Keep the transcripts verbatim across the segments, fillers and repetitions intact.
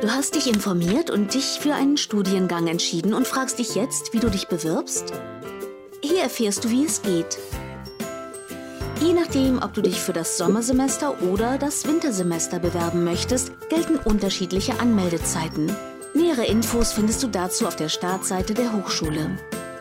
Du hast dich informiert und dich für einen Studiengang entschieden und fragst dich jetzt, wie du dich bewirbst? Hier erfährst du, wie es geht. Je nachdem, ob du dich für das Sommersemester oder das Wintersemester bewerben möchtest, gelten unterschiedliche Anmeldezeiten. Nähere Infos findest du dazu auf der Startseite der Hochschule.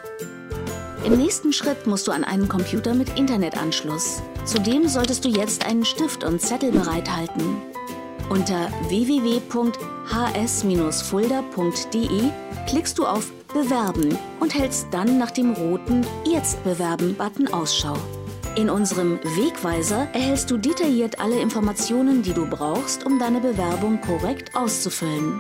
Im nächsten Schritt musst du an einen Computer mit Internetanschluss. Zudem solltest du jetzt einen Stift und Zettel bereithalten. Unter w w w punkt h s Bindestrich fulda punkt d e klickst du auf Bewerben und hältst dann nach dem roten Jetzt bewerben-Button Ausschau. In unserem Wegweiser erhältst du detailliert alle Informationen, die du brauchst, um deine Bewerbung korrekt auszufüllen.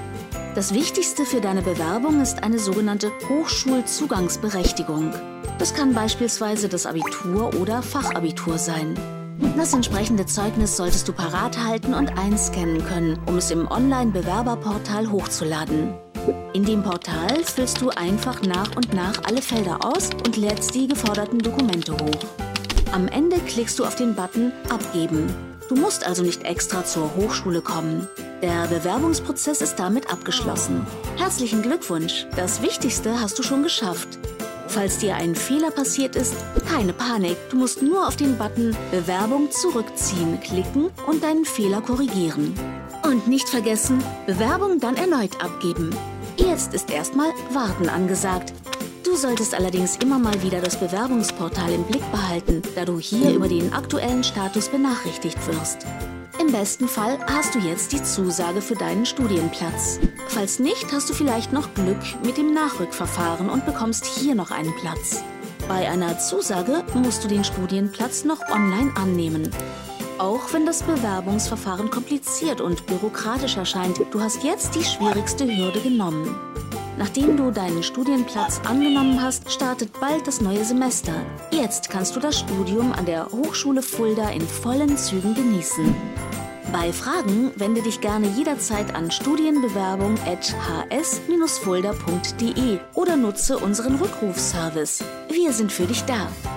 Das Wichtigste für deine Bewerbung ist eine sogenannte Hochschulzugangsberechtigung. Das kann beispielsweise das Abitur oder Fachabitur sein. Das entsprechende Zeugnis solltest du parat halten und einscannen können, um es im Online-Bewerberportal hochzuladen. In dem Portal füllst du einfach nach und nach alle Felder aus und lädst die geforderten Dokumente hoch. Am Ende klickst du auf den Button Abgeben. Du musst also nicht extra zur Hochschule kommen. Der Bewerbungsprozess ist damit abgeschlossen. Herzlichen Glückwunsch! Das Wichtigste hast du schon geschafft. Falls dir ein Fehler passiert ist, keine Panik. Du musst nur auf den Button Bewerbung zurückziehen klicken und deinen Fehler korrigieren. Und nicht vergessen, Bewerbung dann erneut abgeben. Jetzt ist erstmal Warten angesagt. Du solltest allerdings immer mal wieder das Bewerbungsportal im Blick behalten, da du hier über den aktuellen Status benachrichtigt wirst. Im besten Fall hast du jetzt die Zusage für deinen Studienplatz. Falls nicht, hast du vielleicht noch Glück mit dem Nachrückverfahren und bekommst hier noch einen Platz. Bei einer Zusage musst du den Studienplatz noch online annehmen. Auch wenn das Bewerbungsverfahren kompliziert und bürokratisch erscheint, du hast jetzt die schwierigste Hürde genommen. Nachdem du deinen Studienplatz angenommen hast, startet bald das neue Semester. Jetzt kannst du das Studium an der Hochschule Fulda in vollen Zügen genießen. Bei Fragen wende dich gerne jederzeit an studienbewerbung at h s Bindestrich fulda punkt d e oder nutze unseren Rückrufservice. Wir sind für dich da.